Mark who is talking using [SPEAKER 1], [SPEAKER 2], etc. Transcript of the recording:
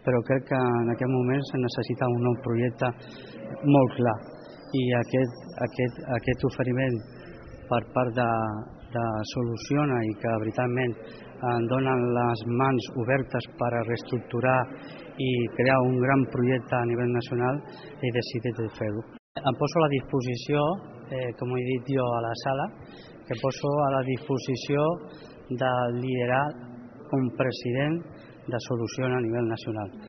[SPEAKER 1] però crec que en aquest moment se necessita un nou projecte molt clar, i aquest oferiment per part de Soluciona, i que veritablement em donen les mans obertes per a reestructurar i crear un gran projecte a nivell nacional, he decidit de fer-ho. Em poso a la disposició, com he dit jo a la sala, que poso a la disposició de liderar com president de Soluciona a nivell nacional.